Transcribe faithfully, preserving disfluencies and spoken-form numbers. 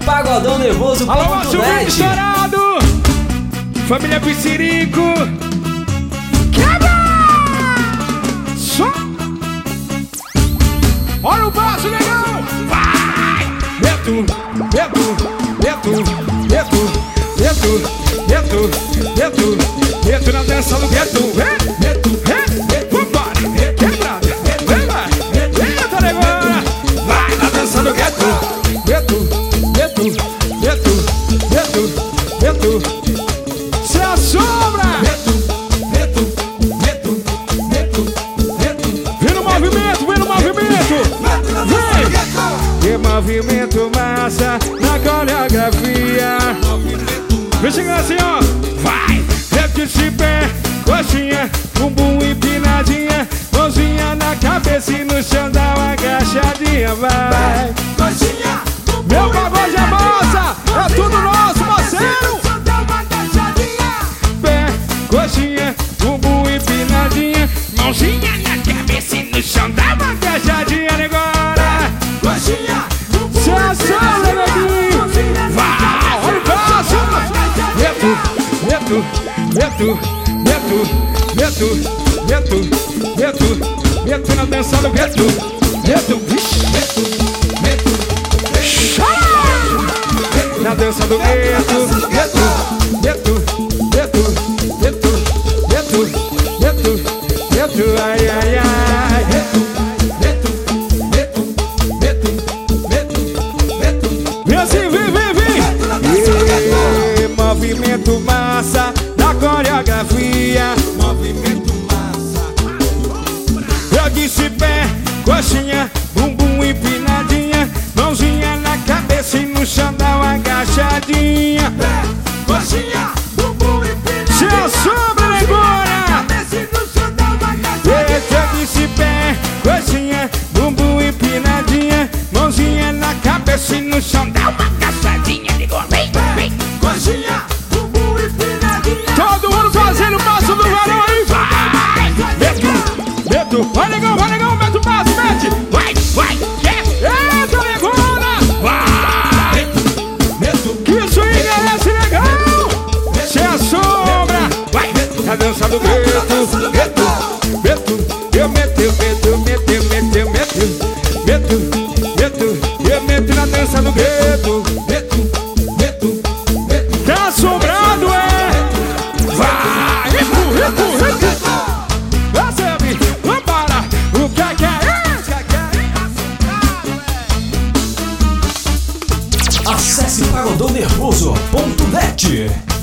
Pagodão Nervoso. Alô, Márcio Vídeo estourado. Família Piscirico. Quebra! Só. Olha o baixo, negão. Vai! Meto, meto, meto, meto, meto, meto, meto, meto na dança do gueto. Meto, meto, meto, vambora. Quebrada. Vem, vai. Eita, negona. Vai na dança do gueto. Meto, meto, meto, meto, meto. Se assombra! Meto, meto, meto, meto, meto. Vem no movimento, vem no movimento! Vem! Que movimento massa na coreografia. Vem chegando assim, ó! Vai! Rete de pé, coxinha, bumbum empinadinha, mãozinha na cabeça e no chão dá uma agachadinha. Vai! Coxinha! Meu pagode é massa! É tudo nosso, parceiro! Pé, coxinha, bumbum empinadinha, mãozinha na cabeça e no chão dá uma agachadinha, negora! Coxinha, bumbum se assombra, neguinho! Vai! Olha o passo! Meto, meto, meto, meto, meto, meto, meto, meto na dança do gueto! Meto, meto, meto, na dança do gueto, gueto, gueto, gueto, gueto, gueto, gueto, gueto, ai, ai, ai, gueto, gueto, gueto, gueto, gueto, gueto. Vem assim, vem, vem, vem. E, movimento massa na coreografia. Movimento massa. Eu disse pé, coxinha, bumbum empinadinha, mãozinha na cabeça e no chão dá uma agachadinha. Pé, coxinha, bumbum empinadinha, se assombra, negona! Cabeça e no chão dá uma agachadinha. Eu disse pé, coxinha, bumbum empinadinha, mãozinha na cabeça e no chão dá uma agachadinha, negona! Vem, vem! Coxinha, bumbum empinadinha. Todo mundo fazendo o passo do varão aí! Vai! Meto, meto! Vai, negão, vai, negão! Mete o passo, mete! Vai, vai! Eita, negona! Vai! Que isso aí merece, negão! Se assombra! Vai! A dança do gueto! Gueto! Gueto! Eu meto, eu meto, eu meto, eu meto, eu meto, meto, meto, eu meto na dança do gueto! Meto, meto, meto! Tá assombrado, é? Vai! Empurra, empurra, empurra! Recebe! Vambora! O que é que é isso? Acesse pagodão nervoso ponto net.